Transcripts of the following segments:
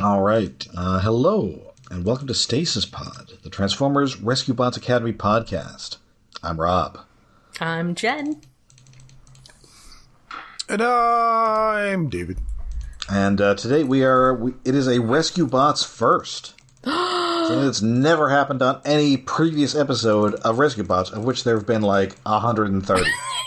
All right. Hello, and welcome to Stasis Pod, the Transformers Rescue Bots Academy podcast. I'm Rob. I'm Jen. And I'm David. And today it is a Rescue Bots first. Something that's never happened on any previous episode of Rescue Bots, of which there have been like 130.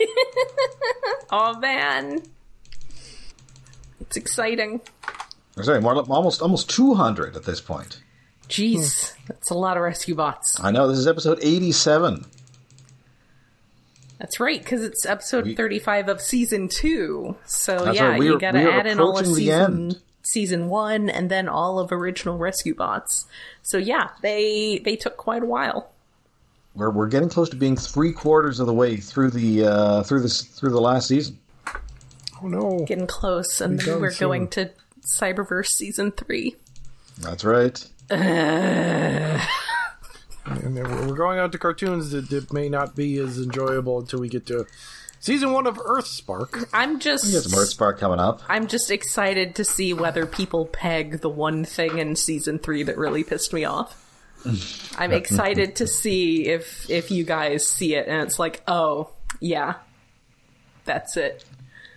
Oh man. It's exciting. Sorry, almost 200 at this point. Jeez, that's a lot of Rescue Bots. I know, this is episode 87. That's right, because it's episode 35 of season 2. So That's yeah, right. you gotta add in all of the season 1 and then all of original Rescue Bots. So yeah, they took quite a while. We're getting close to being 3/4 of the way through the last season. Oh no. Getting close, and then we're going to Cyberverse season 3. That's right. And then we're going out to cartoons that may not be as enjoyable until we get to season 1 of Earthspark. We got some Earthspark coming up. I'm just excited to see whether people peg the one thing in season 3 that really pissed me off. I'm excited to see if you guys see it and it's like, oh, yeah, that's it.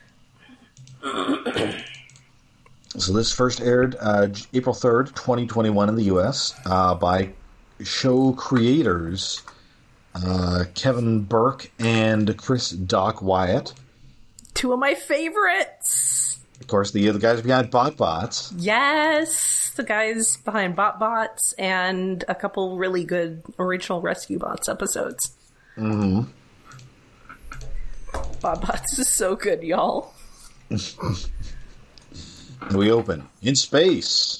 So this first aired April 3rd, 2021 in the U.S. By show creators Kevin Burke and Chris Doc Wyatt. Two of my favorites! Of course, the guys behind BotBots. Yes! The guys behind BotBots and a couple really good original Rescue Bots episodes. Mm-hmm. BotBots is so good, y'all. We open in space.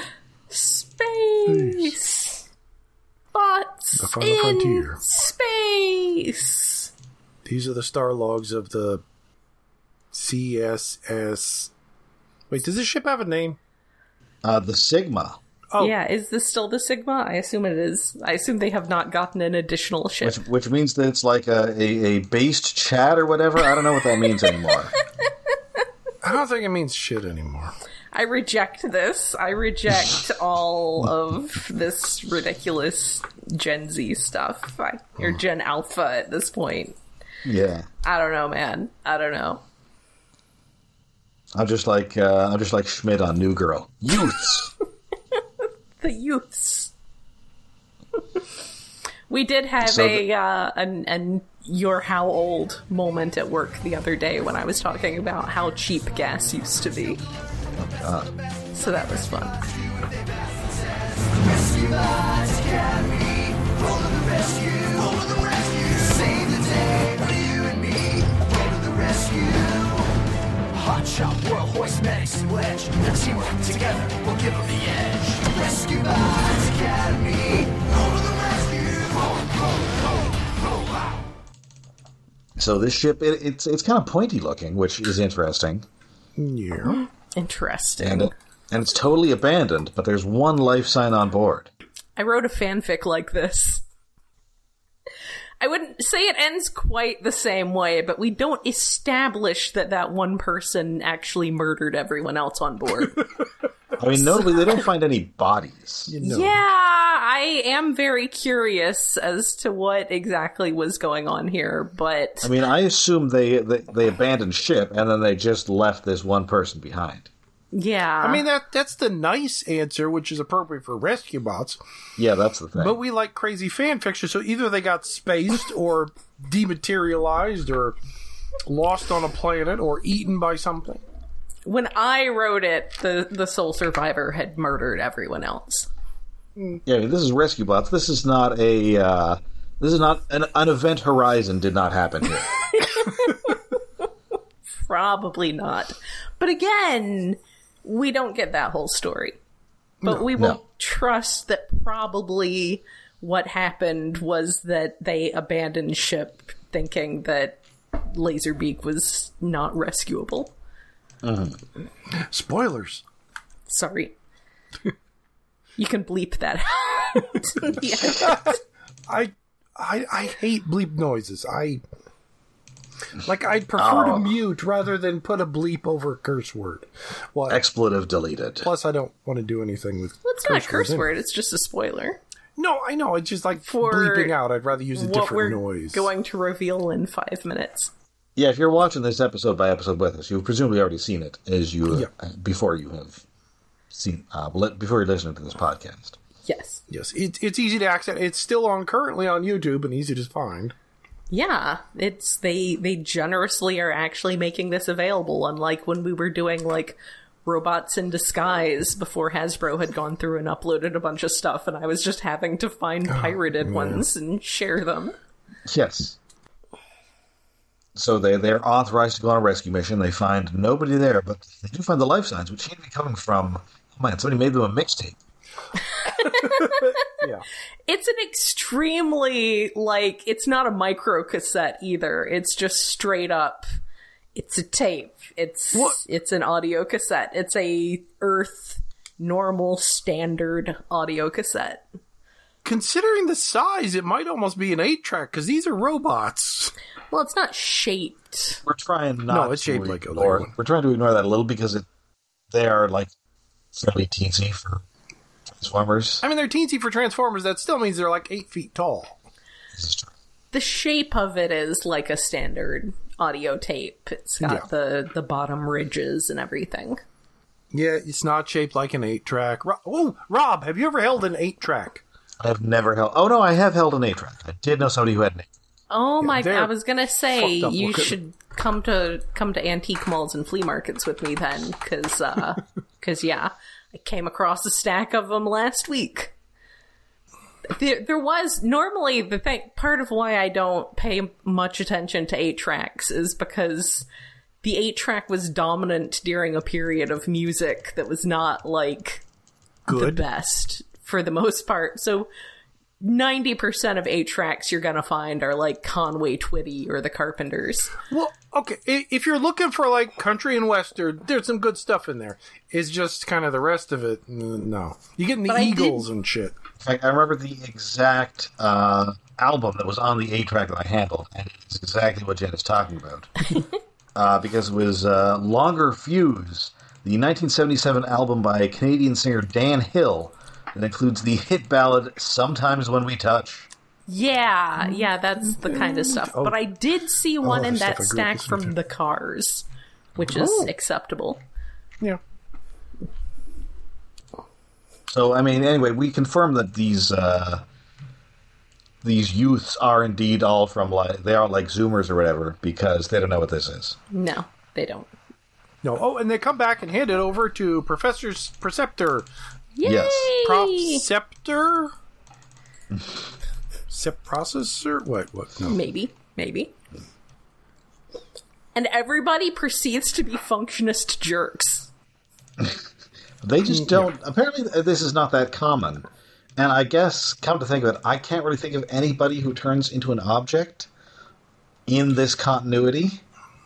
Space! Bots The final in frontier. Space! These are the star logs of the CSS. Wait, does this ship have a name? The Sigma. Oh, Yeah, is this still the Sigma? I assume it is. I assume they have not gotten an additional ship. Which means that it's like a based chat or whatever. I don't know what that means anymore. I don't think it means shit anymore. I reject this. I reject all of this ridiculous Gen Z stuff. Or Gen Alpha at this point. Yeah. I don't know, man. I don't know. I'm just like Schmidt on New Girl. Youths. The youths. We did have So an you're how old moment at work the other day when I was talking about how cheap gas used to be. So that was fun. Hotshot, World Hoist, Medics, and Wedge. Their teamwork together will give them the edge. Rescue Bots Academy. Go to the rescue. Go, wow. So this ship, it's kind of pointy looking, which is interesting. Yeah. Interesting. And it's totally abandoned, but there's one life sign on board. I wrote a fanfic like this. I wouldn't say it ends quite the same way, but we don't establish that one person actually murdered everyone else on board. I mean, notably, they don't find any bodies. No. Yeah, I am very curious as to what exactly was going on here, but... I mean, I assume they abandoned ship, and then they just left this one person behind. yeah. I mean, that's the nice answer, which is appropriate for Rescue Bots. Yeah, that's the thing. But we like crazy fan fiction, so either they got spaced or dematerialized or lost on a planet or eaten by something. When I wrote it, the sole survivor had murdered everyone else. Yeah, I mean, this is Rescue Bots. This is not an event horizon did not happen here. Probably not. But again, we don't get that whole story. But we will trust that probably what happened was that they abandoned ship thinking that Laserbeak was not rescuable. Spoilers. Sorry. You can bleep that out. Yeah. I hate bleep noises. Like, I'd prefer to mute rather than put a bleep over a curse word. Well, Expletive deleted. plus, I don't want to do anything with Well, it's not a curse words word, it's just a spoiler. No, I know. It's just like For bleeping out. I'd rather use a What different we're noise. going to reveal in 5 minutes. Yeah, if you're watching this episode by episode with us, you've presumably already seen it before you have seen before you're listening to this podcast. Yes. Yes, it's easy to access. It's still currently on YouTube and easy to find. Yeah, it's they generously are actually making this available, unlike when we were doing like Robots in Disguise before Hasbro had gone through and uploaded a bunch of stuff, and I was just having to find pirated ones and share them. Yes. So they're authorized to go on a rescue mission. They find nobody there, but they do find the life signs, which seem to be coming from, oh man, somebody made them a mixtape. Yeah. It's an extremely, like, it's not a micro cassette either. It's just straight up, it's a tape. It's an audio cassette. It's a Earth normal standard audio cassette. Considering the size, it might almost be an 8-track, because these are robots. Well, it's not shaped. We're trying not No, it's to shaped like a ignore, little one. we're trying to ignore that a little because they are like fairly teensy for Transformers. I mean, they're teensy for Transformers. That still means they're like 8 feet tall. This is true. The shape of it is like a standard audio tape. It's got the bottom ridges and everything. Yeah, it's not shaped like an 8-track. Rob, have you ever held an 8-track? I have never held... Oh, no, I have held an 8-track. I did know somebody who had an 8-track. Oh my god, they're I was gonna say, you looking. should come to antique malls and flea markets with me then, because yeah, I came across a stack of them last week. There was, normally, the thing, part of why I don't pay much attention to 8-tracks is because the 8-track was dominant during a period of music that was not, like, the Good. best, for the most part. So 90% of 8-tracks you're gonna find are, like, Conway Twitty or the Carpenters. Well, okay, if you're looking for, like, country and western, there's some good stuff in there. It's just kind of the rest of it, no. You get in the But I Eagles and shit. In fact, I remember the exact album that was on the 8-track that I handled, and it's exactly what Jen is talking about. Because it was Longer Fuse, the 1977 album by Canadian singer Dan Hill, that includes the hit ballad Sometimes When We Touch. Yeah, that's the kind of stuff. But I did see one in the stuff that I grew up stack listening from to. The Cars, which is acceptable. Yeah. So, I mean, anyway, we confirm that these youths are indeed all from, like, they are like Zoomers or whatever, because they don't know what this is. No, they don't. No. Oh, and they come back and hand it over to Professor Preceptor. Yay! Yes. Profceptor? Processor? What? No. Maybe. And everybody proceeds to be functionist jerks. They just don't... Apparently, this is not that common. And I guess, come to think of it, I can't really think of anybody who turns into an object in this continuity.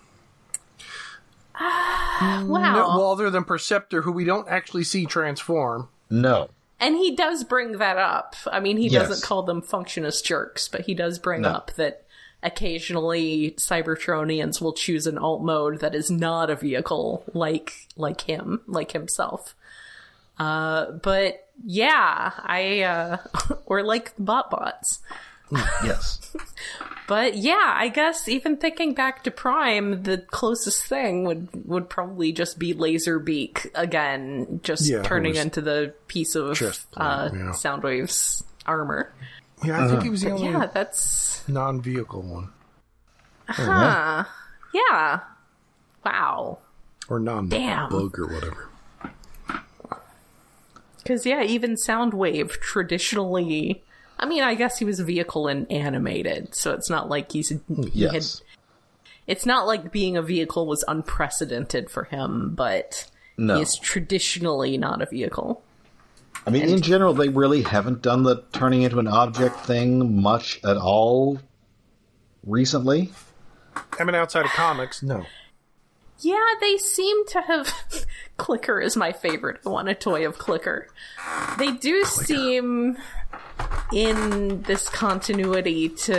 Wow. No, well, other than Perceptor, who we don't actually see transform. No. And he does bring that up. I mean, he Yes. doesn't call them functionist jerks, but he does bring up that occasionally Cybertronians will choose an alt mode that is not a vehicle like himself. But yeah, or like BotBots. Yes. But yeah, I guess even thinking back to Prime, the closest thing would probably just be Laserbeak again, just turning into the piece of Soundwave's armor. Yeah, I think he was the only Yeah, that's... non-vehicle one. Huh. Yeah. Wow. Or Damn. non-bug or whatever. Because, yeah, even Soundwave traditionally... I mean, I guess he was a vehicle and animated, so it's not like it's not like being a vehicle was unprecedented for him, but he is traditionally not a vehicle. I mean, in general, they really haven't done the turning into an object thing much at all recently. I mean, outside of comics, no. Yeah, they seem to have... Clicker is my favorite. I want a toy of Clicker. They do seem, in this continuity, to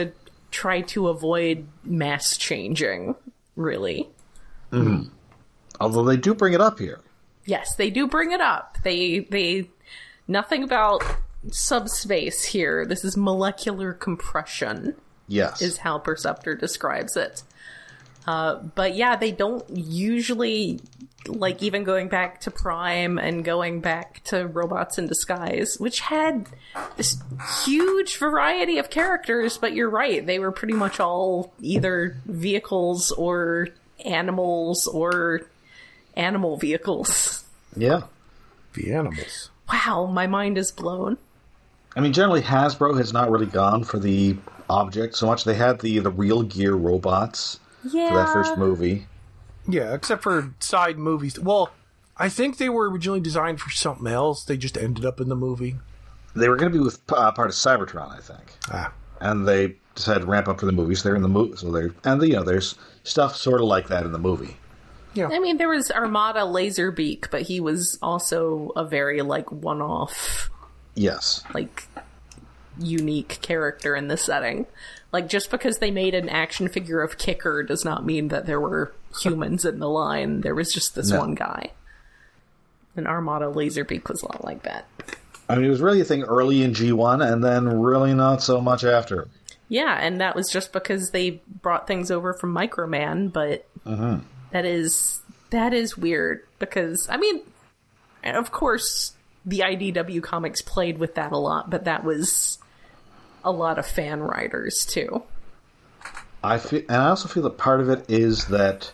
try to avoid mass changing, really. Mm-hmm. Although they do bring it up here. Yes, they do bring it up. They nothing about subspace here. This is molecular compression. Yes. Is how Perceptor describes it. But yeah, they don't usually, like, even going back to Prime and going back to Robots in Disguise, which had this huge variety of characters, but you're right, they were pretty much all either vehicles or animals or animal vehicles. Yeah. The animals. Wow, my mind is blown. I mean, generally Hasbro has not really gone for the object so much. They had the Real Gear robots for that first movie. Yeah, except for side movies. Well, I think they were originally designed for something else. They just ended up in the movie. They were going to be with part of Cybertron, I think. And they decided to ramp up for the movies. They're in the movie, so there's stuff sort of like that in the movie. Yeah. I mean, there was Armada Laserbeak, but he was also a very, like, one-off, yes, like, unique character in the setting. Like, just because they made an action figure of Kicker does not mean that there were humans in the line. There was just this one guy. And Armada Laserbeak was a lot like that. I mean, it was really a thing early in G1, and then really not so much after. Yeah, and that was just because they brought things over from Microman, but that is weird, because, I mean, of course, the IDW comics played with that a lot, but that was a lot of fan writers, too. I also feel that part of it is that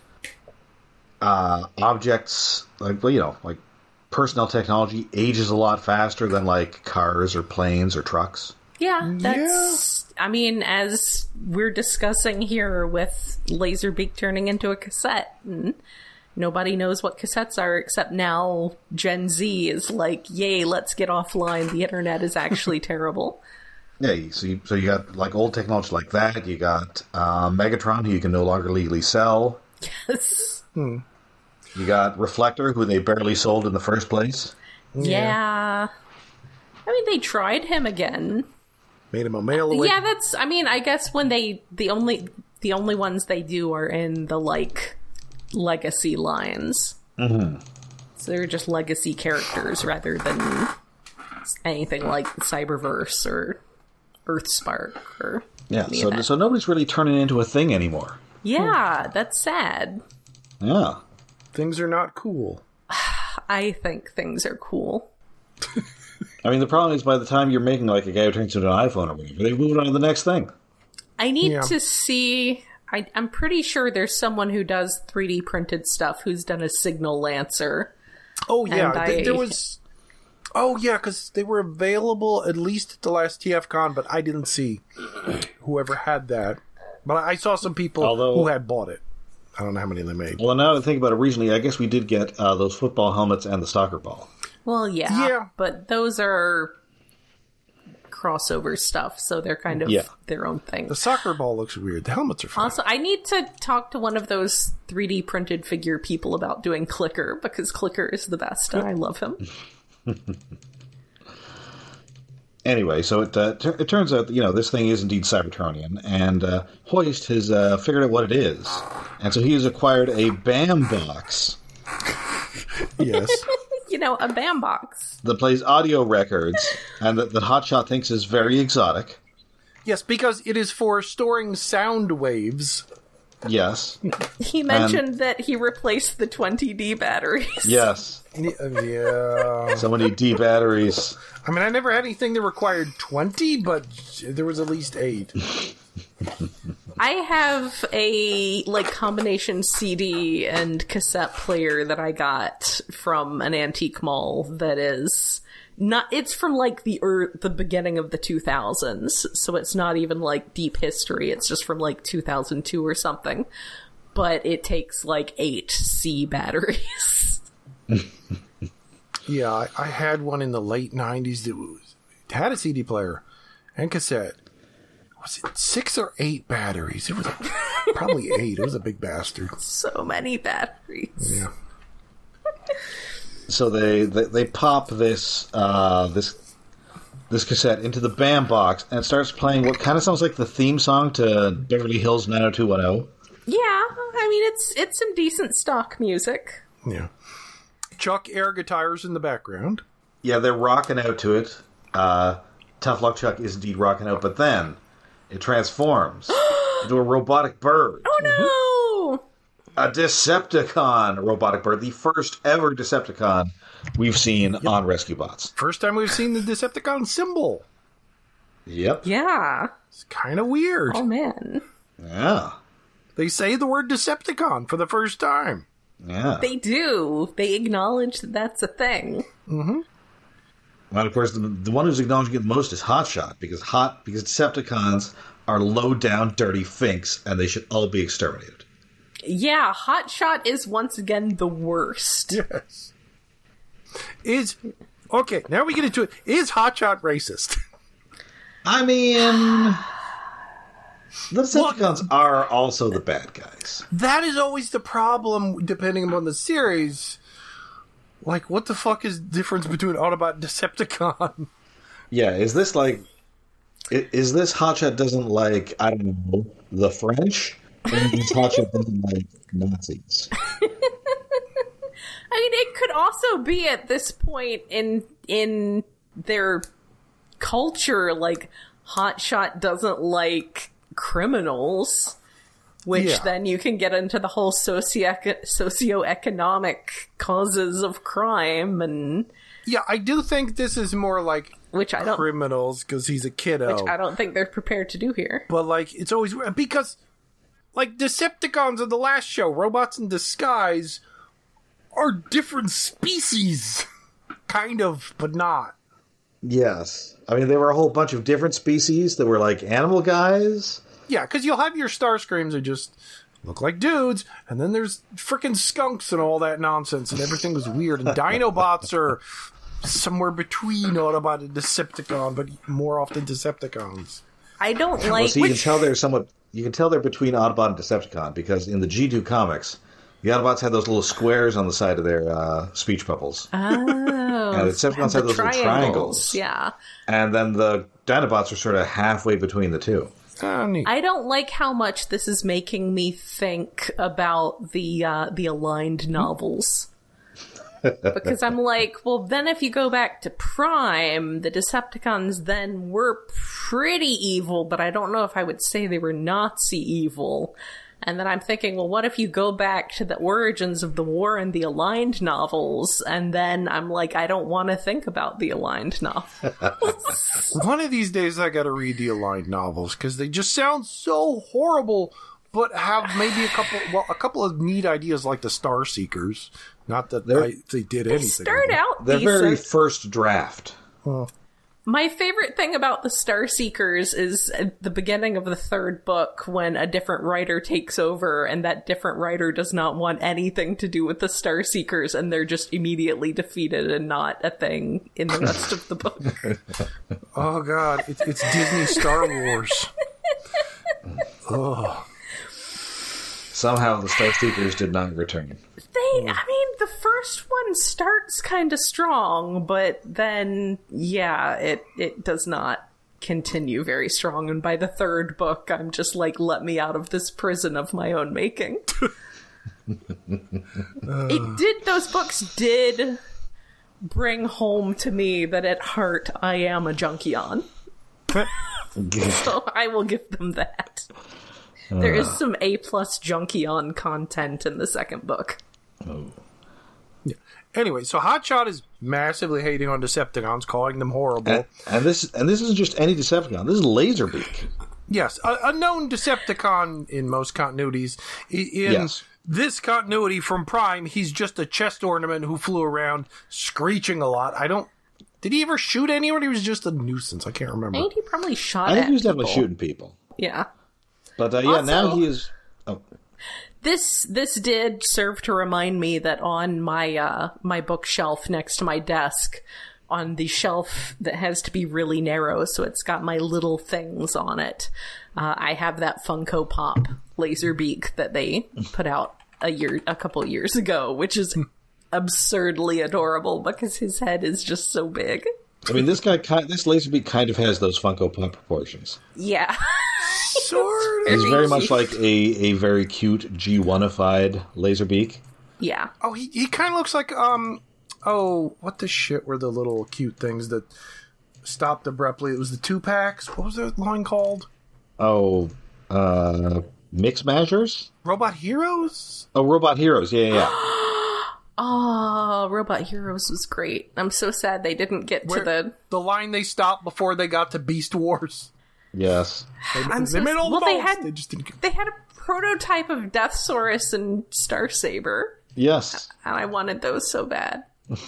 objects, like personnel technology, ages a lot faster than, like, cars or planes or trucks. Yeah, that's... Yeah. I mean, as we're discussing here with Laserbeak turning into a cassette, and nobody knows what cassettes are, except now Gen Z is like, yay, let's get offline, the internet is actually terrible. Yeah, so you got, like, old technology like that, you got Megatron, who you can no longer legally sell. Yes. You got Reflector, who they barely sold in the first place. Yeah. I mean, they tried him again. Made him a mail away. Yeah, that's... I mean, I guess when the only ones they do are in the, like, legacy lines. Mm-hmm. So they're just legacy characters rather than anything like Cyberverse or Earthspark or... Yeah, so nobody's really turning into a thing anymore. Yeah, that's sad. Yeah. Things are not cool. I think things are cool. I mean, the problem is by the time you're making, like, a guy who turns into an iPhone or whatever, they move on to the next thing. I need to see... I'm pretty sure there's someone who does 3D printed stuff who's done a Signal Lancer. Oh, yeah. There was... Oh, yeah, because they were available at least at the last TFCon, but I didn't see whoever had that. But I saw some people who had bought it. I don't know how many they made. Well, now that I think about it, originally, I guess we did get those football helmets and the soccer ball. Well, yeah. But those are crossover stuff, so they're kind of their own thing. The soccer ball looks weird. The helmets are fine. Also, I need to talk to one of those 3D printed figure people about doing Clicker, because Clicker is the best, and I love him. Anyway, so it turns out, this thing is indeed Cybertronian, and Hoist has figured out what it is. And so he has acquired a BAM box. Yes. A BAM box. That plays audio records, and that Hotshot thinks is very exotic. Yes, because it is for storing sound waves. Yes. He mentioned that he replaced the 20D batteries. Yes. Yeah. So many D batteries. I mean, I never had anything that required 20, but there was at least 8. I have a combination CD and cassette player that I got from an antique mall that is not. It's from the beginning of the 2000s, so it's not even deep history. It's just from 2002 or something. But it takes 8 C batteries. Yeah, I had one in the late 90s that had a CD player and cassette. Was it 6 or 8 batteries? It was probably 8. It was a big bastard. So many batteries. Yeah. So they pop this this cassette into the BAM box, and it starts playing what kind of sounds like the theme song to Beverly Hills 90210. Yeah, I mean, it's some decent stock music. Yeah. Chuck air guitars in the background. Yeah, they're rocking out to it. Tough Luck Chuck is indeed rocking out, but then it transforms into a robotic bird. Oh, no! A Decepticon robotic bird. The first ever Decepticon we've seen on Rescue Bots. First time we've seen the Decepticon symbol. Yep. Yeah. It's kind of weird. Oh, man. Yeah. They say the word Decepticon for the first time. Yeah. They do. They acknowledge that that's a thing. Mm-hmm. Well, of course, the one who's acknowledging it the most is Hotshot, because Decepticons are low-down, dirty finks, and they should all be exterminated. Yeah, Hotshot is once again the worst. Yes. Okay, now we get into it. Is Hotshot racist? I mean, the Decepticons are also the bad guys. That is always the problem, depending upon the series. Like, what the fuck is the difference between Autobot and Decepticon? Yeah, is this Hotshot doesn't like, I don't know, the French? Or is Hotshot doesn't like Nazis? I mean, it could also be at this point in their culture, like, Hotshot doesn't like criminals, which then you can get into the whole socioeconomic causes of crime and... Yeah, I do think this is more like criminals, because he's a kiddo. Which I don't think they're prepared to do here. But, like, it's always... Because, like, Decepticons of the last show, Robots in Disguise, are different species. Kind of, but not. Yes. I mean, there were a whole bunch of different species that were, like, animal guys. Yeah, because you'll have your Starscreams that just look like dudes, and then there's frickin' skunks and all that nonsense, and everything was weird. And Dinobots are somewhere between Autobot and Decepticon, but more often Decepticons. I don't like... Well, see, you can tell they're between Autobot and Decepticon, because in the G2 comics, the Autobots had those little squares on the side of their speech bubbles. Oh. And the Decepticons had those little triangles. Yeah. And then the Dinobots are sort of halfway between the two. I don't like how much this is making me think about the Aligned novels. Because I'm like, well, then if you go back to Prime, the Decepticons then were pretty evil, but I don't know if I would say they were Nazi evil. And then I'm thinking, well, what if you go back to the origins of the war in the Aligned novels? And then I'm like, I don't want to think about the Aligned novels. One of these days I gotta read the Aligned novels, because they just sound so horrible, but have maybe a couple of neat ideas, like the Star Seekers. Not that they did anything. They start out their very first draft. My favorite thing about the Star Seekers is at the beginning of the third book, when a different writer takes over, and that different writer does not want anything to do with the Star Seekers, and they're just immediately defeated and not a thing in the rest of the book. Oh god, it's Disney Star Wars. Oh. Somehow the Star Seekers did not return. I mean, the first one starts kind of strong, but then, yeah, it does not continue very strong. And by the third book, I'm just like, let me out of this prison of my own making. Those books did bring home to me that at heart, I am a Junkion. So I will give them that. There is some A+ Junkion content in the second book. Oh. Yeah. Anyway, so Hotshot is massively hating on Decepticons, calling them horrible. And this isn't just any Decepticon. This is Laserbeak. Yes, a known Decepticon in most continuities. In this continuity from Prime, he's just a chest ornament who flew around screeching a lot. Did he ever shoot anyone? He was just a nuisance. I can't remember. I think he probably shot I think he was people. definitely shooting people. Yeah. But also, now he is... Oh. This did serve to remind me that on my my bookshelf next to my desk, on the shelf that has to be really narrow, so it's got my little things on it, I have that Funko Pop Laserbeak that they put out a couple years ago, which is absurdly adorable because his head is just so big. I mean, this Laserbeak kind of has those Funko Pop proportions. Yeah. Sort of. He's very much like a very cute G1ified Laserbeak. Yeah. Oh, he kind of looks like, what the shit were the little cute things that stopped abruptly? It was the 2-packs. What was that line called? Oh, Mix Mashers? Robot Heroes? Oh, Robot Heroes. Yeah. Oh, Robot Heroes was great. I'm so sad they didn't get to the line they stopped before they got to Beast Wars. Yes. They made all the molds. They had a prototype of Deathsaurus and Starsaber. Yes. And I wanted those so bad.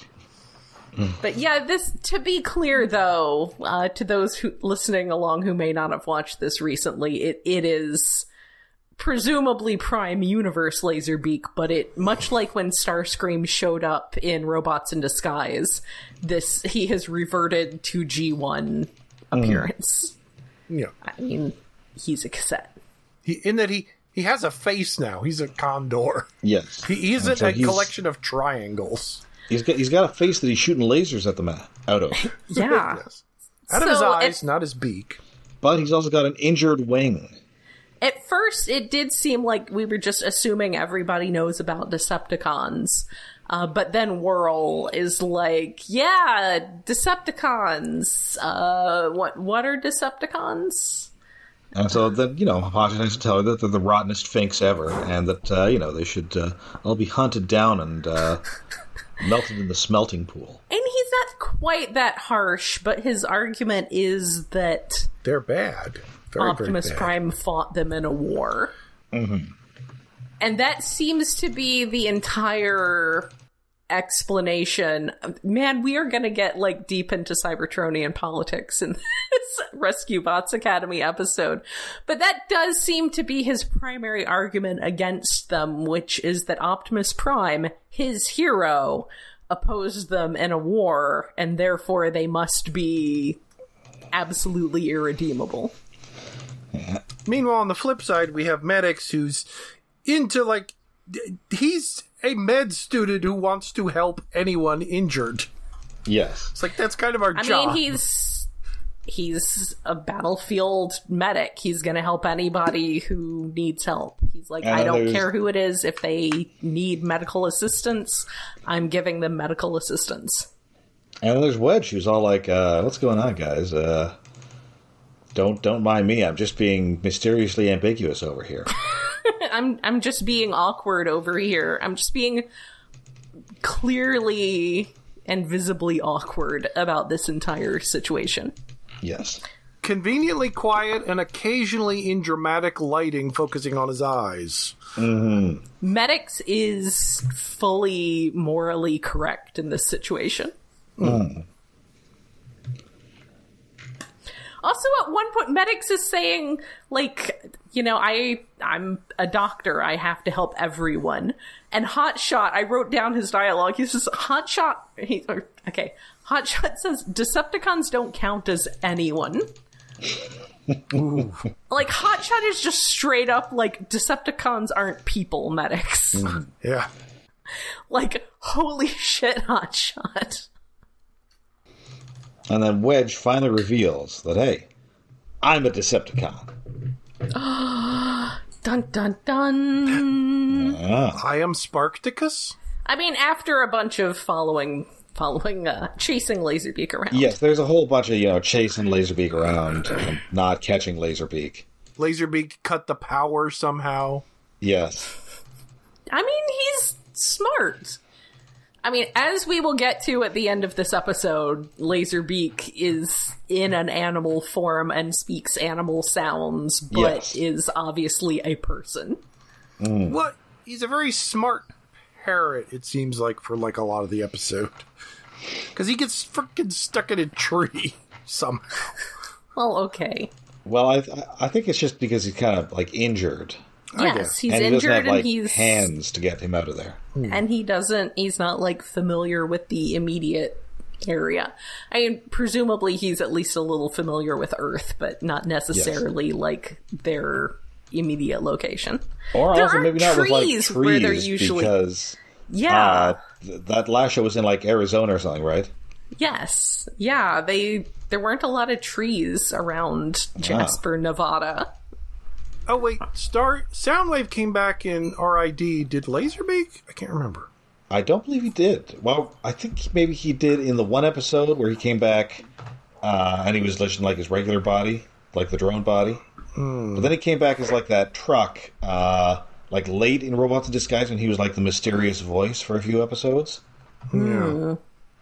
But yeah, to be clear though, to those listening along who may not have watched this recently, it is presumably Prime Universe Laserbeak, but it, much like when Starscream showed up in Robots in Disguise, he has reverted to G1 appearance. Yeah. I mean, he's a cassette. He has a face now. He's a condor. Yes. He isn't a collection of triangles. He's got a face that he's shooting lasers at out of. Yeah. Yes. Out of his eyes, not his beak. But he's also got an injured wing. At first, it did seem like we were just assuming everybody knows about Decepticons. But then Whirl is like, yeah, Decepticons. What are Decepticons? And so then, Hodge has to tell her that they're the rottenest finks ever, and that, they should all be hunted down and melted in the smelting pool. And he's not quite that harsh, but his argument is that they're bad. Optimus very bad. Prime fought them in a war. Mm-hmm. And that seems to be the entire explanation. Man, we are going to get deep into Cybertronian politics in this Rescue Bots Academy episode. But that does seem to be his primary argument against them, which is that Optimus Prime, his hero, opposed them in a war, and therefore they must be absolutely irredeemable. Yeah. Meanwhile, on the flip side, we have Medics, who's into, he's a med student who wants to help anyone injured. Yes. It's that's kind of our job. I mean, he's a battlefield medic. He's going to help anybody who needs help. He's like, I don't care who it is. If they need medical assistance, I'm giving them medical assistance. And there's Wedge, who's all like, what's going on, guys? Don't mind me. I'm just being mysteriously ambiguous over here. I'm just being awkward over here. I'm just being clearly and visibly awkward about this entire situation. Yes. Conveniently quiet and occasionally in dramatic lighting focusing on his eyes. Mm-hmm. Medics is fully morally correct in this situation. Mm. Also, at one point, Medics is saying, I'm a doctor. I have to help everyone. And Hotshot, I wrote down his dialogue. He says, Hotshot says, Decepticons don't count as anyone. Hotshot is just straight up Decepticons aren't people, Medics. Mm. Yeah. Holy shit, Hotshot. And then Wedge finally reveals that, hey, I'm a Decepticon. Dun, dun, dun. I am Sparkticus? I mean, after a bunch of following chasing Laserbeak around. Yes, there's a whole bunch of, chasing Laserbeak around and not catching Laserbeak. Laserbeak cut the power somehow. Yes. I mean, he's smart. I mean, as we will get to at the end of this episode, Laserbeak is in an animal form and speaks animal sounds, but is obviously a person. Mm. Well, he's a very smart parrot, it seems like, for a lot of the episode. Because he gets freaking stuck in a tree somehow. Well, okay. Well, I think it's just because he's kind of, injured. Yes, he's and injured doesn't have, and he's hands to get him out of there. And he's not familiar with the immediate area. I mean, presumably he's at least a little familiar with Earth, but not necessarily their immediate location. Or there also maybe not with trees where they're usually because that last show was in Arizona or something, right? Yes. Yeah, there weren't a lot of trees around Jasper, Nevada. Oh, wait. Soundwave came back in RID. Did Laserbeak? I can't remember. I don't believe he did. Well, I think maybe he did in the one episode where he came back and he was just like his regular body, like the drone body. But then he came back as like that truck, like late in Robots in Disguise when he was like the mysterious voice for a few episodes. Yeah.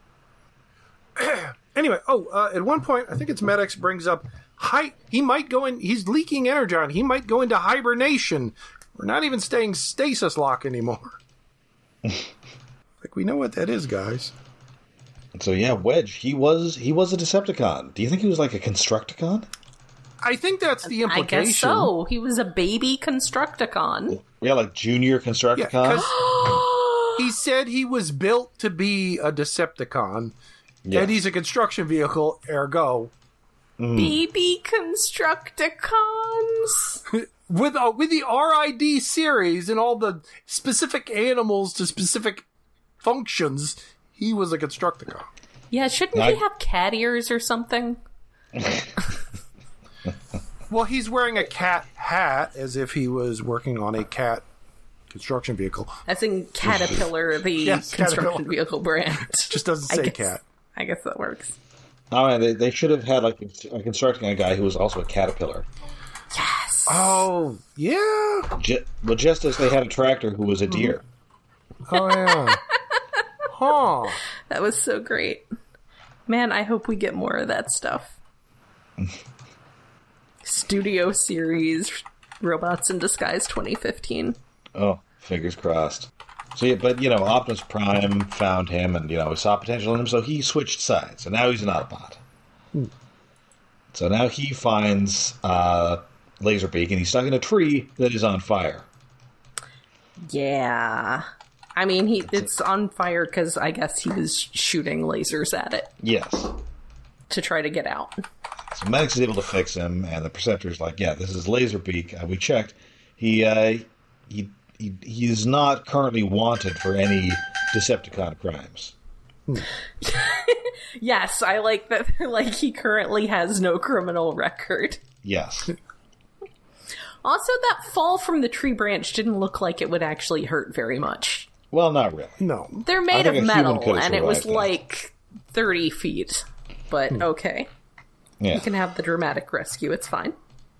Anyway, at one point, I think it's Medex brings up, he might go in, he's leaking energon, he might go into hibernation. We're not even staying stasis lock anymore. Like, we know what that is, guys. So yeah, Wedge, he was a Decepticon. Do you think he was like a Constructicon? I think that's the implication. I guess so. He was a baby Constructicon. Yeah, like junior Constructicon. Yeah, he said he was built to be a Decepticon, and he's a construction vehicle, ergo. Baby Constructicons? With the RID series and all the specific animals to specific functions, he was a Constructicon. Yeah, shouldn't he have cat ears or something? Well, he's wearing a cat hat as if he was working on a cat construction vehicle. As in Caterpillar, the construction vehicle brand. Just doesn't say cat. I guess that works. Oh, man, they should have had like a Constructicon guy who was also a Caterpillar. Yes. Oh, yeah. Just as they had a tractor who was a deer. Oh, yeah. Huh. That was so great. Man, I hope we get more of that stuff. Studio series Robots in Disguise 2015. Oh, fingers crossed. So yeah, but Optimus Prime found him and he saw potential in him, so he switched sides, and now he's an Autobot. So now he finds Laserbeak, and he's stuck in a tree that is on fire. Yeah. I mean, it's on fire because I guess he was shooting lasers at it. Yes. To try to get out. So Medex is able to fix him, and the Preceptor's like, yeah, this is Laserbeak. We checked. He is not currently wanted for any Decepticon crimes. Yes, I like that. Like, he currently has no criminal record. Yes. Also, that fall from the tree branch didn't look like it would actually hurt very much. Well, not really. No. They're made of metal, and it was like 30 feet. But okay. Yeah. You can have the dramatic rescue, it's fine.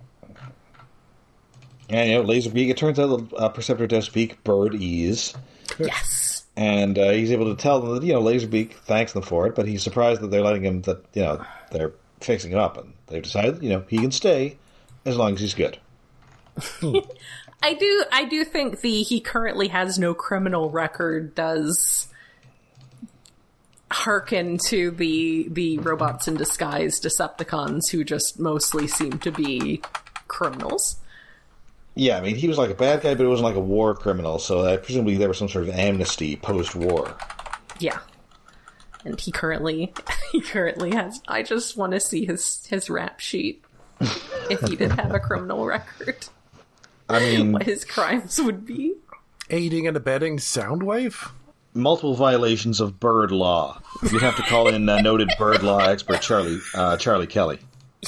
And, Laserbeak, it turns out the Preceptor does speak birdese. Yes. And he's able to tell them that, Laserbeak thanks them for it, but he's surprised that they're letting him, they're fixing it up. And they've decided, he can stay as long as he's good. I do think he currently has no criminal record does hearken to the Robots in Disguise Decepticons who just mostly seem to be criminals. Yeah, I mean, he was like a bad guy, but it wasn't like a war criminal, so presumably there was some sort of amnesty post-war. Yeah. And he currently has... I just want to see his rap sheet. If he did have a criminal record. I mean... What his crimes would be. Aiding and abetting Soundwave? Multiple violations of bird law. You'd have to call in noted bird law expert Charlie Kelly.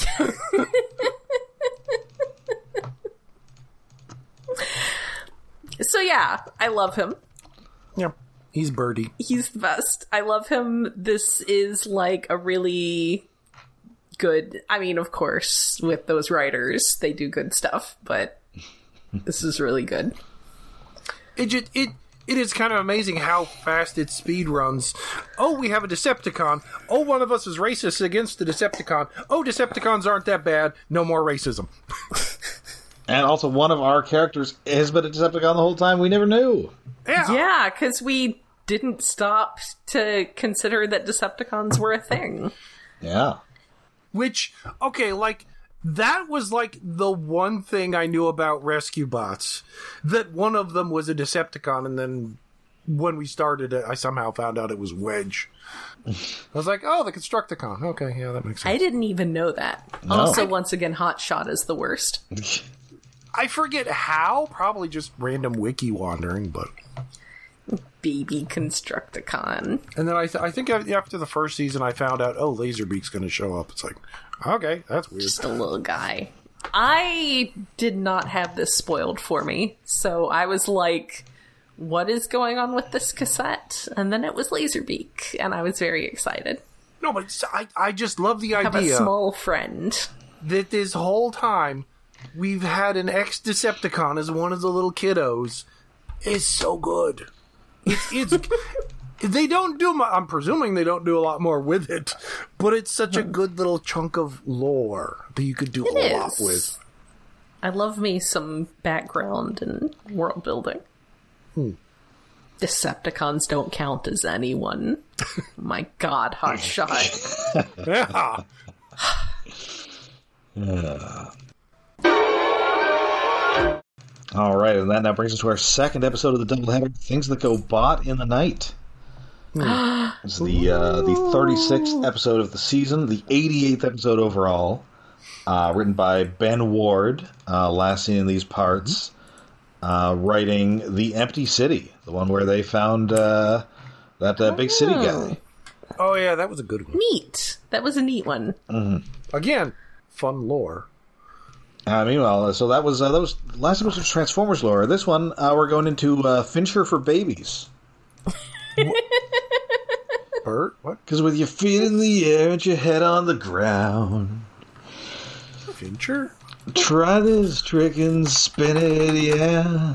So yeah, I love him. Yep, he's Birdie. He's the best. I love him. This is like a really good... I mean, of course, with those writers, they do good stuff, but this is really good. It is kind of amazing how fast it speed runs. Oh, we have a Decepticon. Oh, one of us is racist against the Decepticon. Oh, Decepticons aren't that bad. No more racism. And also, one of our characters has been a Decepticon the whole time. We never knew. Yeah, because we didn't stop to consider that Decepticons were a thing. Yeah. Which, okay, like... That was like the one thing I knew about Rescue Bots. That one of them was a Decepticon, and then when we started it, I somehow found out it was Wedge. I was like, oh, the Constructicon. Okay, yeah, that makes sense. I didn't even know that. No. Also, once again, Hotshot is the worst. I forget how. Probably just random wiki wandering, but... Baby Constructicon. And then I think after the first season, I found out, Laserbeak's going to show up. It's like, okay, that's weird. Just a little guy. I did not have this spoiled for me, so I was like, what is going on with this cassette? And then it was Laserbeak, and I was very excited. No, but I just love the idea. Have a small friend. That this whole time, we've had an ex-Decepticon as one of the little kiddos. It's so good. It's they don't do I'm presuming they don't do a lot more with it, but it's such a good little chunk of lore that you could do a lot with. I love me some background and world building. Decepticons don't count as anyone. My God, Hotshot. Yeah. All right, and that now brings us to our second episode of the doubleheader, Things That Go Bot in the Night. It's the 36th episode of the season, the 88th episode overall, written by Ben Ward, last seen in these parts, writing The Empty City, the one where they found that big city guy. Oh, yeah, that was a good one. Neat. That was a neat one. Mm-hmm. Again, fun lore. Meanwhile, so that was last episode of Transformers lore. This one, we're going into Fincher for babies. Bert, what? Because with your feet in the air and your head on the ground. Fincher? Try this trick and spin it, yeah.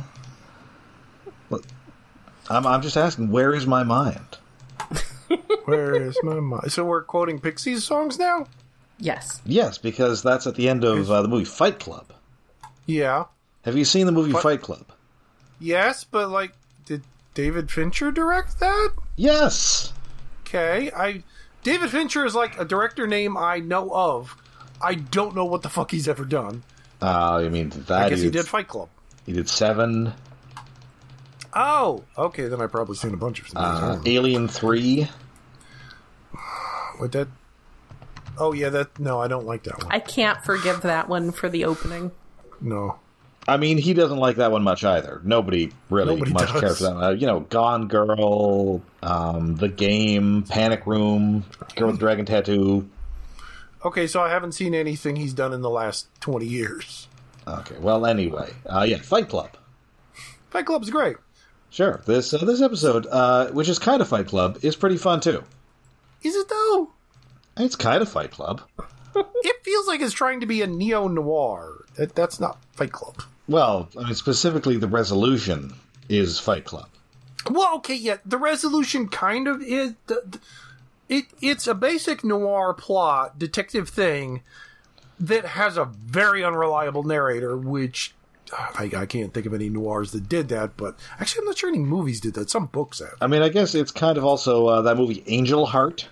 I'm just asking, where is my mind? Where is my mind? So we're quoting Pixies songs now? Yes. Yes, because that's at the end of the movie Fight Club. Yeah. Have you seen the movie Fight Club? Yes, but, did David Fincher direct that? Yes. Okay. David Fincher is, a director name I know of. I don't know what the fuck he's ever done. You mean that? I guess he did Fight Club. He did Seven. Oh, okay, then I've probably seen a bunch of things. Alien 3. What that... Oh, yeah, no, I don't like that one. I can't forgive that one for the opening. No. I mean, he doesn't like that one much either. Nobody much cares for that. Gone Girl, The Game, Panic Room, Girl with the Dragon Tattoo. Okay, so I haven't seen anything he's done in the last 20 years. Okay, well, anyway. Fight Club. Fight Club's great. Sure. This episode, which is kind of Fight Club, is pretty fun, too. Is it, though? It's kind of Fight Club. It feels like it's trying to be a neo-noir. That's not Fight Club. Well, I mean, specifically the resolution is Fight Club. Well, okay, yeah, the resolution kind of is... It's a basic noir plot, detective thing, that has a very unreliable narrator, which... I can't think of any noirs that did that, but... Actually, I'm not sure any movies did that. Some books have. I mean, I guess it's kind of also that movie Angel Heart.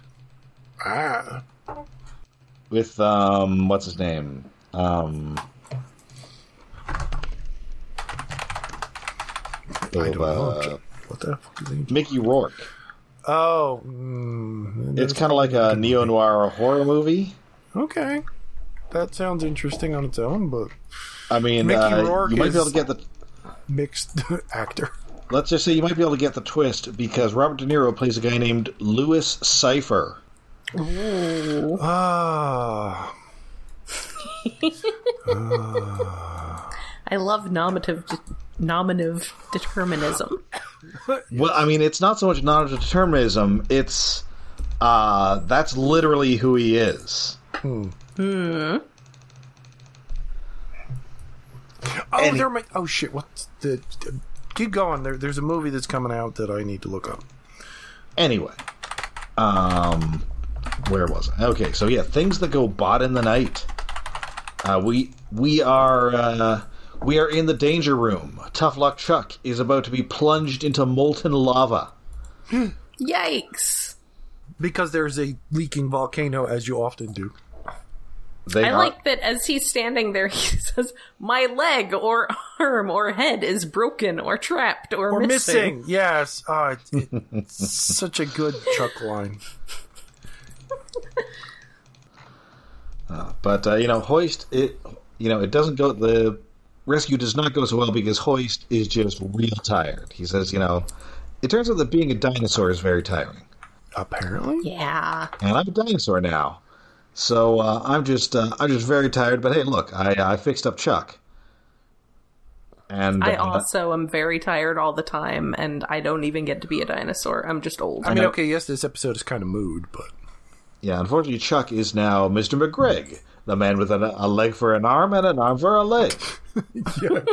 With, what's his name? I don't know. What the fuck is Angel? Mickey Rourke. Oh. It's kind of like a neo-noir horror movie. Okay. That sounds interesting on its own, but... I mean, Mickey Rourke you might be able to get the... Mixed actor. Let's just say you might be able to get the twist, because Robert De Niro plays a guy named Louis Cypher. Ooh. I love nominative determinism. Well, I mean, it's not so much nominative determinism, it's that's literally who he is. Oh shit, what's the... Keep going. There's a movie that's coming out that I need to look up. Anyway. Where was I? Okay, so yeah, Things That Go Bot in the Night. We are in the danger room. Tough Luck Chuck is about to be plunged into molten lava. Yikes! Because there's a leaking volcano, as you often do. Like that as he's standing there, he says, "My leg or arm or head is broken or trapped or missing." Yes. It's such a good Chuck line. But Hoist, it doesn't go. The rescue does not go so well because Hoist is just real tired. He says, it turns out that being a dinosaur is very tiring. Apparently? Yeah. And I'm a dinosaur now. So I'm just very tired. But hey, look, I fixed up Chuck. And I also am very tired all the time, and I don't even get to be a dinosaur. I'm just old. I mean, okay, yes, this episode is kind of mood, but... Yeah, unfortunately, Chuck is now Mr. McGregor, the man with a leg for an arm and an arm for a leg. Yes.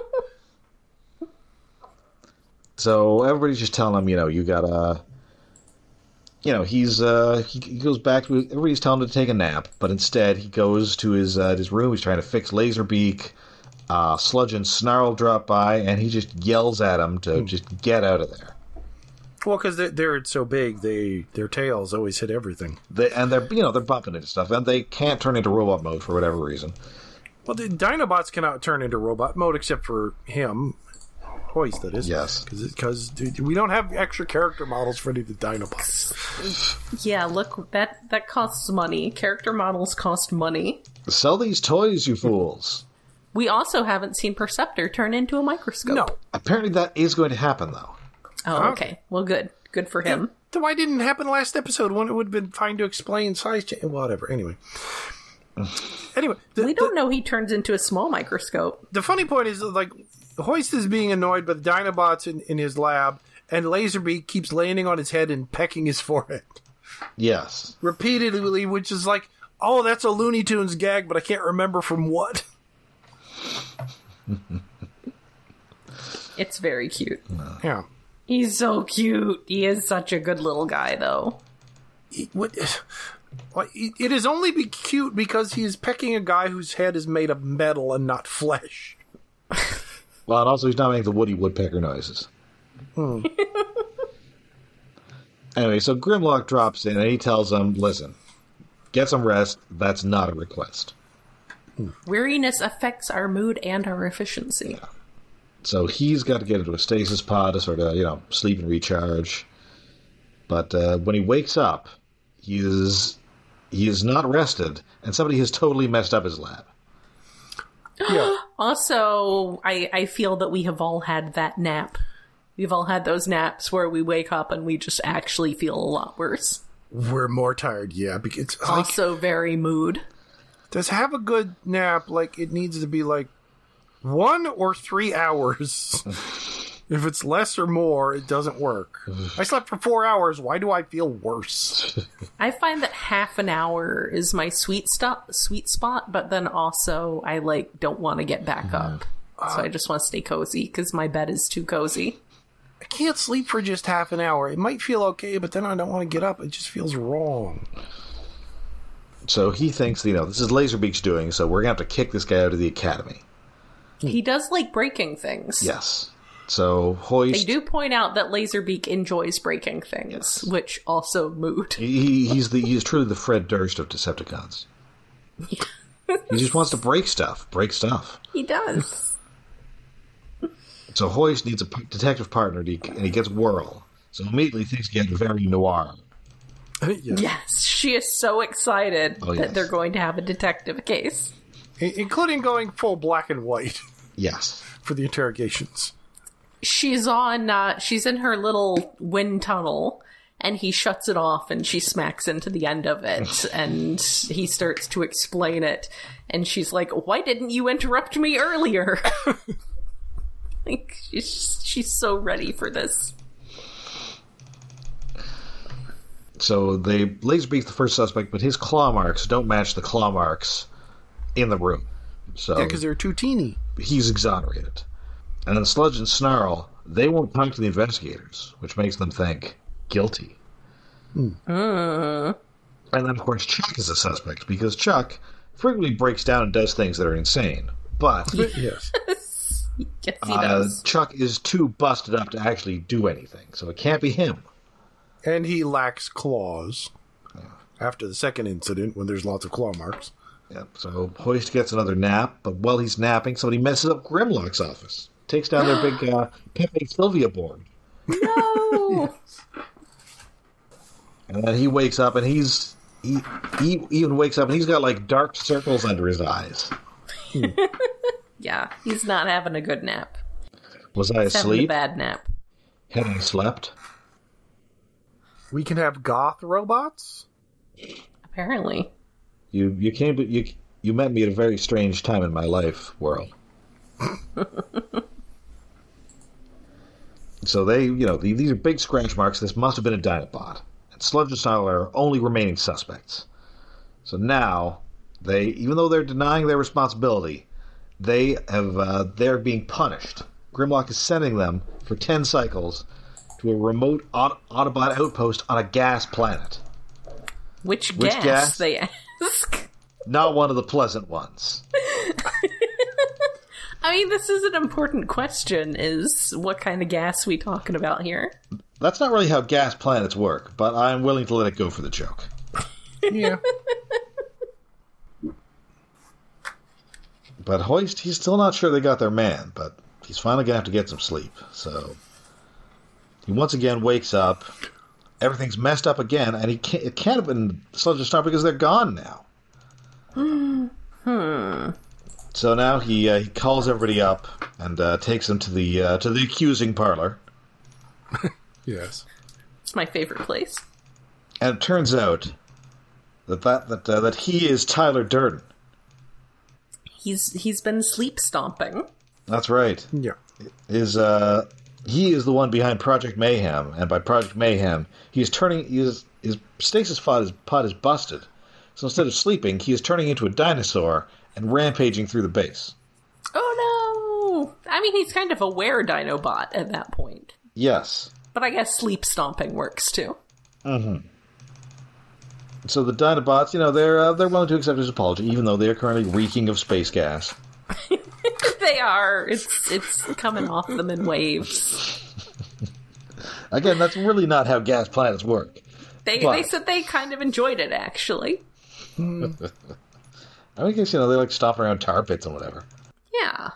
So everybody's just telling him, you gotta... he goes back to... Everybody's telling him to take a nap, but instead he goes to his room. He's trying to fix Laserbeak. Sludge and Snarl drop by, and he just yells at him to just get out of there. Well, because they're so big, their tails always hit everything. They're bumping into stuff, and they can't turn into robot mode for whatever reason. Well, the Dinobots cannot turn into robot mode except for him, Hoist. That is, yes, because we don't have extra character models for any of the Dinobots. Yeah, look, that costs money. Character models cost money. Sell these toys, you fools. We also haven't seen Perceptor turn into a microscope. No. Apparently that is going to happen, though. Oh, okay. Well, good. Good for him. Why didn't it happen last episode when it would have been fine to explain size change? Whatever. Anyway. We don't know he turns into a small microscope. The funny point is, like, Hoist is being annoyed by the Dinobots in his lab, and Laserbeak keeps landing on his head and pecking his forehead. Yes. Repeatedly, which is like, oh, that's a Looney Tunes gag, but I can't remember from what. It's very cute. Yeah. He's so cute. He is such a good little guy, though. It is only cute because he is pecking a guy whose head is made of metal and not flesh. Well, and also he's not making the Woody Woodpecker noises. Anyway, so Grimlock drops in and he tells him, listen, get some rest. That's not a request. Weariness affects our mood and our efficiency. Yeah. So he's got to get into a stasis pod to sort of, sleep and recharge. But when he wakes up, he is not rested, and somebody has totally messed up his lab. Yeah. Also, I feel that we have all had that nap. We've all had those naps where we wake up and we just actually feel a lot worse. We're more tired, yeah. Because it's also very mood. Does have a good nap, like, it needs to be, 1 or 3 hours. If it's less or more, it doesn't work. I slept for 4 hours. Why do I feel worse? I find that half an hour is my sweet spot, but then also I, don't want to get back up. So I just want to stay cozy, because my bed is too cozy. I can't sleep for just half an hour. It might feel okay, but then I don't want to get up. It just feels wrong. So he thinks, this is Laserbeak's doing, so we're going to have to kick this guy out of the academy. He does like breaking things. Yes. So Hoist... They do point out that Laserbeak enjoys breaking things, yes. Which also mood. He's truly the Fred Durst of Decepticons. He just wants to break stuff. He does. So Hoist needs a detective partner, and he gets Whirl. So immediately things get very noir. Yes, she is so excited that they're going to have a detective case. Including going full black and white. Yes. For the interrogations. She's in her little wind tunnel, and he shuts it off, and she smacks into the end of it, and he starts to explain it, and she's like, why didn't you interrupt me earlier? She's so ready for this. So Laserbeak's the first suspect, but his claw marks don't match the claw marks in the room. So yeah, because they're too teeny. He's exonerated. And then Sludge and Snarl, they won't talk to the investigators, which makes them think guilty. And then, of course, Chuck is a suspect, because Chuck frequently breaks down and does things that are insane. But yes, he does. Chuck is too busted up to actually do anything, so it can't be him. And he lacks claws. After the second incident, when there's lots of claw marks. Yep. So Hoist gets another nap, but while he's napping, somebody messes up Grimlock's office. Takes down their big Pepe Sylvia board. No! And then he wakes up, and he even wakes up, and he's got dark circles under his eyes. Yeah, he's not having a good nap. Was I asleep? Having a bad nap. Having slept. We can have goth robots? Apparently. You met me at a very strange time in my life, world. So these are big scratch marks. This must have been a Dinobot. And Sludge and Snarl are our only remaining suspects. So now, even though they're denying their responsibility, they're being punished. Grimlock is sending them for 10 cycles to a remote Autobot outpost on a gas planet. Which gas, they ask? Not one of the pleasant ones. I mean, this is an important question, is what kind of gas we talking about here? That's not really how gas planets work, but I'm willing to let it go for the joke. Yeah. But Hoist, he's still not sure they got their man, but he's finally going to have to get some sleep. So he once again wakes up. Everything's messed up again, and it can't have been Sludge and Snarl because they're gone now. So now he calls everybody up and takes them to the accusing parlor. Yes, it's my favorite place. And it turns out that he is Tyler Durden. He's been sleep stomping. That's right. Yeah, he is the one behind Project Mayhem, and by Project Mayhem, his stasis pod is busted. So instead of sleeping, he is turning into a dinosaur and rampaging through the base. Oh no! I mean, he's kind of a Dinobot at that point. Yes. But I guess sleep stomping works too. Mm-hmm. So the Dinobots, they're willing to accept his apology, even though they are currently reeking of space gas. They are. It's coming off them in waves. Again, that's really not how gas planets work. They said they kind of enjoyed it, actually. I guess, they like stomping around tar pits and whatever. Yeah.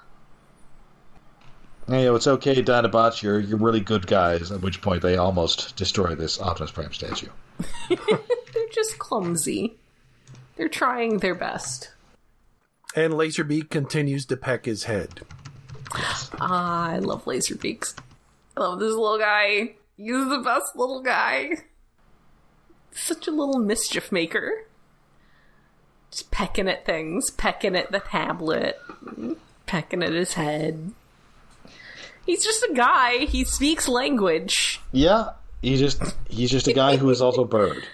It's okay, Dinobots, you're really good guys, at which point they almost destroy this Optimus Prime statue. They're just clumsy. They're trying their best. And Laserbeak continues to peck his head. Yes. I love Laserbeaks. I love this little guy. He's the best little guy. Such a little mischief maker. Just pecking at things, pecking at the tablet, pecking at his head. He's just a guy. He speaks language. Yeah, he's just a guy who is also a bird.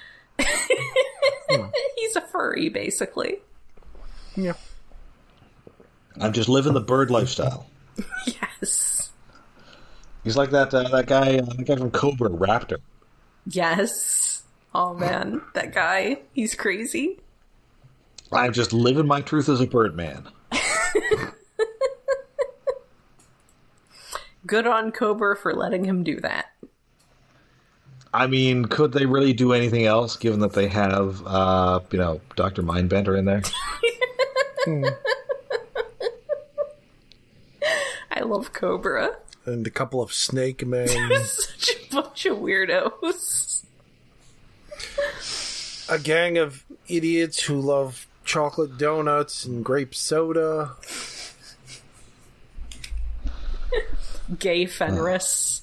He's a furry, basically. Yeah. I'm just living the bird lifestyle. Yes. He's like that guy from Cobra, Raptor. Yes. Oh man, that guy. He's crazy. I'm just living my truth as a bird man. Good on Cobra for letting him do that. I mean, could they really do anything else, given that they have, Dr. Mindbender in there? I love Cobra. And a couple of snake men. Such a bunch of weirdos. A gang of idiots who love chocolate donuts and grape soda. Gay Fenris.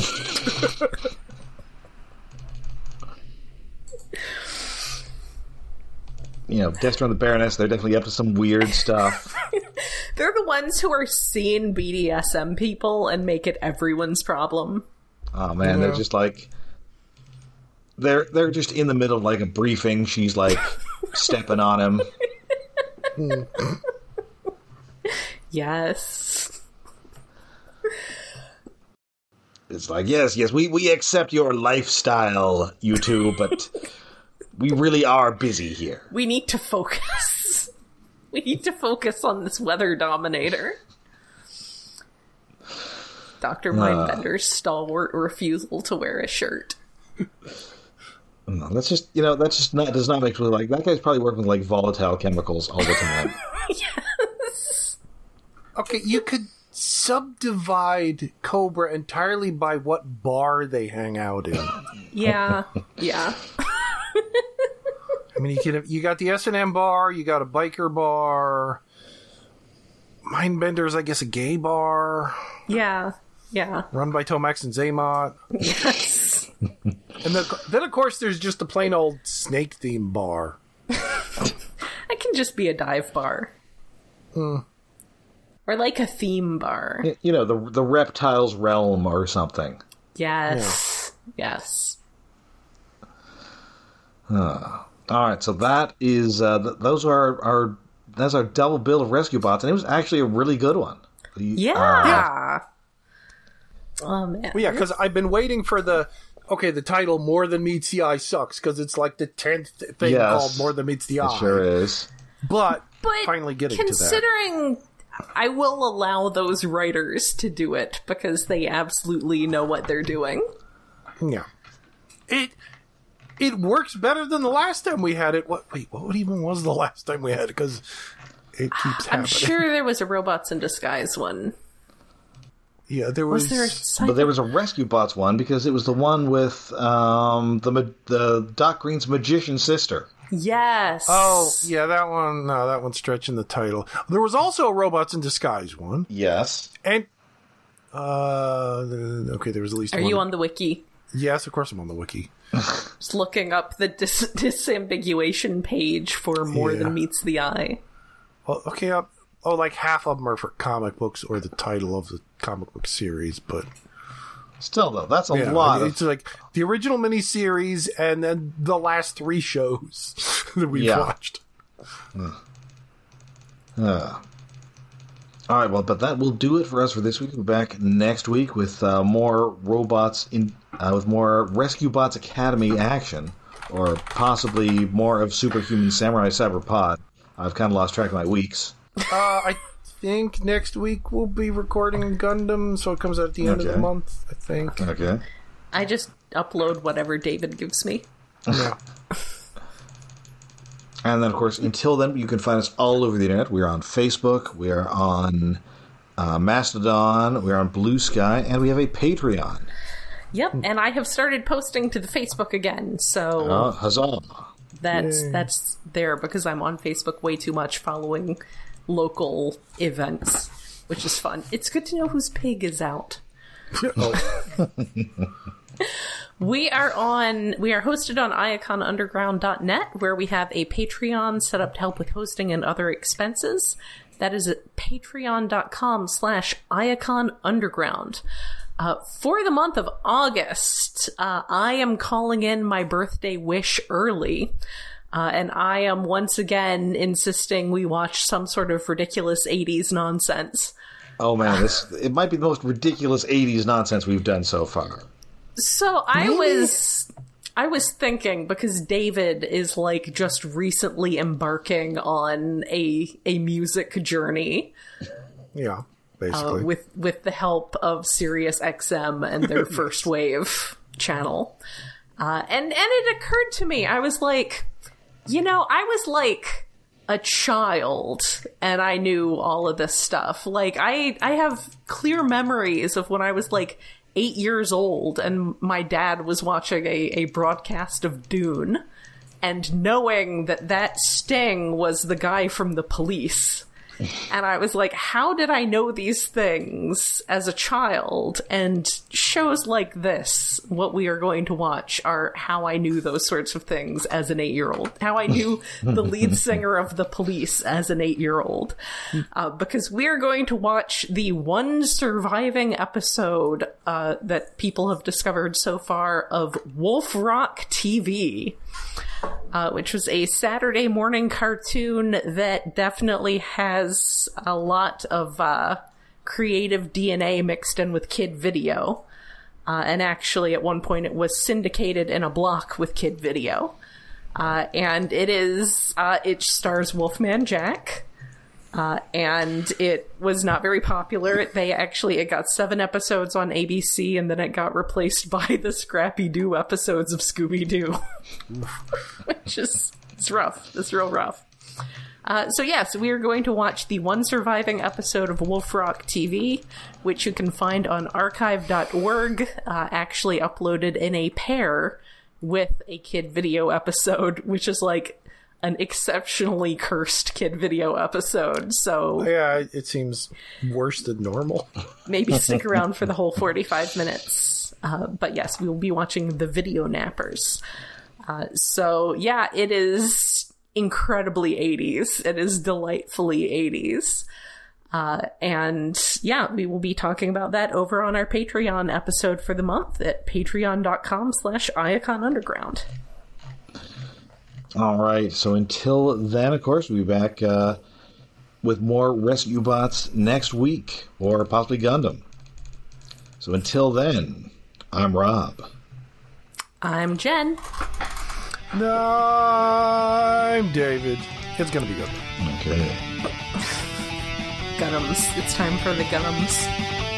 Destro and the Baroness, they're definitely up to some weird stuff. They're the ones who are seeing BDSM people and make it everyone's problem. Oh man, they're just like... They're just in the middle of like a briefing. She's like stepping on him. Yes. It's like, yes, we accept your lifestyle, you two, but we really are busy here. We need to focus. We need to focus on this weather dominator. Dr. Mindbender's stalwart refusal to wear a shirt. No, that's just, does not make me like, that guy's probably working with like volatile chemicals all the time. Yes. Okay, you could subdivide Cobra entirely by what bar they hang out in. Yeah. I mean, you got the S&M bar, you got a biker bar. Mindbender's, I guess, a gay bar. Yeah. Yeah. Run by Tomax and Zaymot. Yes. And then, of course, there's just a plain old snake theme bar. It can just be a dive bar. Or like a theme bar. You know, the Reptiles Realm or something. Yes. Yeah. Yes. All right, so that is those are that's our double bill of Rescue Bots, and it was actually a really good one. Yeah. Oh man. Well, yeah, because I've been waiting for the title More Than Meets the Eye sucks because it's like the 10th thing called More Than Meets the Eye. It sure is. But finally getting to that. Considering I will allow those writers to do it because they absolutely know what they're doing. Yeah. It works better than the last time we had it. What even was the last time we had it? Because it keeps happening. I'm sure there was a Robots in Disguise one. Yeah, there was. But there was a Rescue Bots one because it was the one with the Doc Green's magician sister. Yes. Oh, yeah, that one. No, that one's stretching the title. There was also a Robots in Disguise one. Yes. And okay, there was at least. Are one. you on the wiki? Yes, of course I'm on the wiki. Just looking up the disambiguation page for More Than Meets the Eye. Well, okay, like half of them are for comic books or the title of the comic book series, but still though, that's a lot. It's like the original miniseries and then the last 3 shows that we've watched. All right, well, but that will do it for us for this week. We'll be back next week with more robots with more Rescue Bots Academy action, or possibly more of Superhuman Samurai Cyberpod. I've kind of lost track of my weeks. I think next week we'll be recording Gundam, so it comes out at the end of the month, I think. Okay. I just upload whatever David gives me. Yeah. And then, of course, until then, you can find us all over the internet. We're on Facebook, we are on Mastodon, we're on Blue Sky, and we have a Patreon. Yep, and I have started posting to the Facebook again, so... huzzah. That's there because I'm on Facebook way too much following local events, which is fun. It's good to know whose pig is out. We are hosted on iaconunderground.net, where we have a Patreon set up to help with hosting and other expenses. That is at patreon.com/iaconunderground. For the month of August, I am calling in my birthday wish early. And I am once again insisting we watch some sort of ridiculous 80s nonsense. Oh man, it might be the most ridiculous 80s nonsense we've done so far. So I was thinking, because David is like just recently embarking on a music journey. Yeah, basically. With the help of Sirius XM and their First Wave channel. And it occurred to me, I was like, I was like a child and I knew all of this stuff. Like I have clear memories of when I was like 8 years old and my dad was watching a broadcast of Dune and knowing that Sting was the guy from The Police. And I was like, how did I know these things as a child? And shows like this, what we are going to watch, are how I knew those sorts of things as an 8-year-old. How I knew the lead singer of The Police as an 8-year-old. Because we are going to watch the one surviving episode that people have discovered so far of Wolf Rock TV. Which was a Saturday morning cartoon that definitely has a lot of creative DNA mixed in with Kid Video. And actually, at one point, it was syndicated in a block with Kid Video. And it stars Wolfman Jack. And it was not very popular. It got 7 episodes on ABC, and then it got replaced by the Scrappy-Doo episodes of Scooby-Doo. Which is, it's rough. It's real rough. So we are going to watch the one surviving episode of Wolf Rock TV, which you can find on archive.org, actually uploaded in a pair with a Kid Video episode, which is like an exceptionally cursed kid video episode, so... Yeah, it seems worse than normal. Maybe stick around for the whole 45 minutes. But yes, we will be watching The Video Nappers. So, yeah, it is incredibly 80s. It is delightfully 80s. And yeah, we will be talking about that over on our Patreon episode for the month at patreon.com/IaconUnderground. All right. So until then, of course, we'll be back with more Rescue Bots next week, or possibly Gundam. So until then, I'm Rob. I'm Jen. I'm David. It's going to be good. Okay. Gundams. It's time for the Gundams.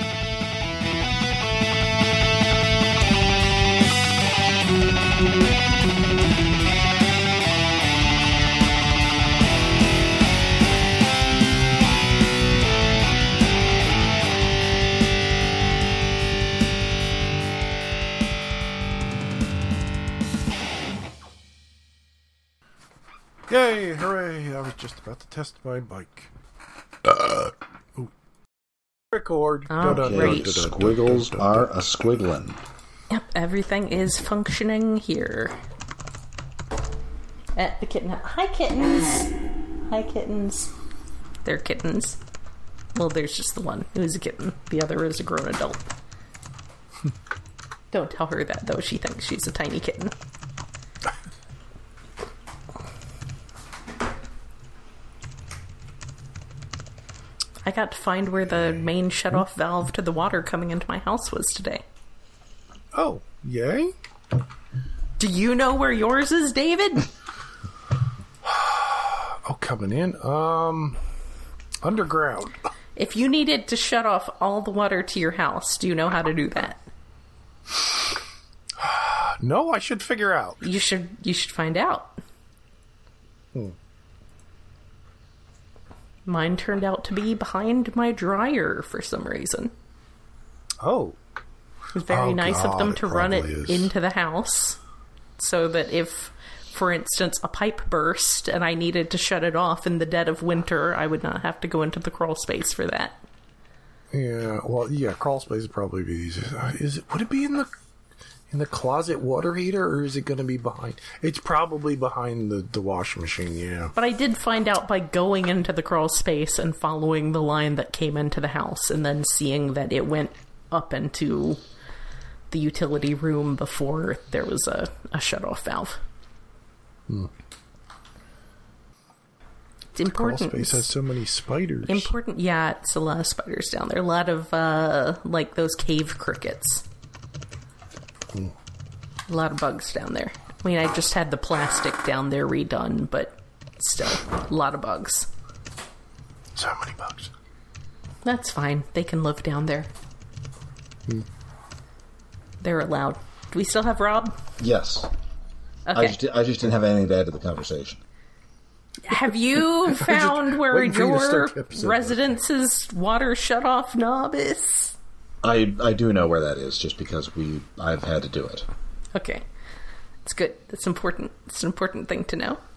Yay, hooray, I was just about to test my bike. Record. Great. Squiggles are a squiggling. Yep, everything is functioning here. At the kitten. Hi, kittens. Hi, kittens. They're kittens. Well, there's just the one who's a kitten. The other is a grown adult. Don't tell her that, though. She thinks she's a tiny kitten. I got to find where the main shut-off valve to the water coming into my house was today. Oh, yay? Do you know where yours is, David? Oh, coming in? Underground. If you needed to shut off all the water to your house, do you know how to do that? No, I should figure out. You should find out. Mine turned out to be behind my dryer for some reason. Oh. It was very nice of them to run it into the house so that if, for instance, a pipe burst and I needed to shut it off in the dead of winter, I would not have to go into the crawl space for that. Yeah, well, yeah, crawl space would probably be easy. Would it be in the closet water heater, or is it going to be behind? It's probably behind the washing machine, yeah. But I did find out by going into the crawl space and following the line that came into the house and then seeing that it went up into the utility room before there was a shut-off valve. It's important. Crawl space has so many spiders. Important, yeah, it's a lot of spiders down there. A lot of, like, those cave crickets. A lot of bugs down there. I mean, I just had the plastic down there redone, but still, a lot of bugs. So many bugs. That's fine. They can live down there. They're allowed. Do we still have Rob? Yes. Okay. I just didn't have anything to add to the conversation. Have you found where your residence's water shut-off knob is? I do know where that is, just because I've had to do it. Okay. It's good. It's important. It's an important thing to know.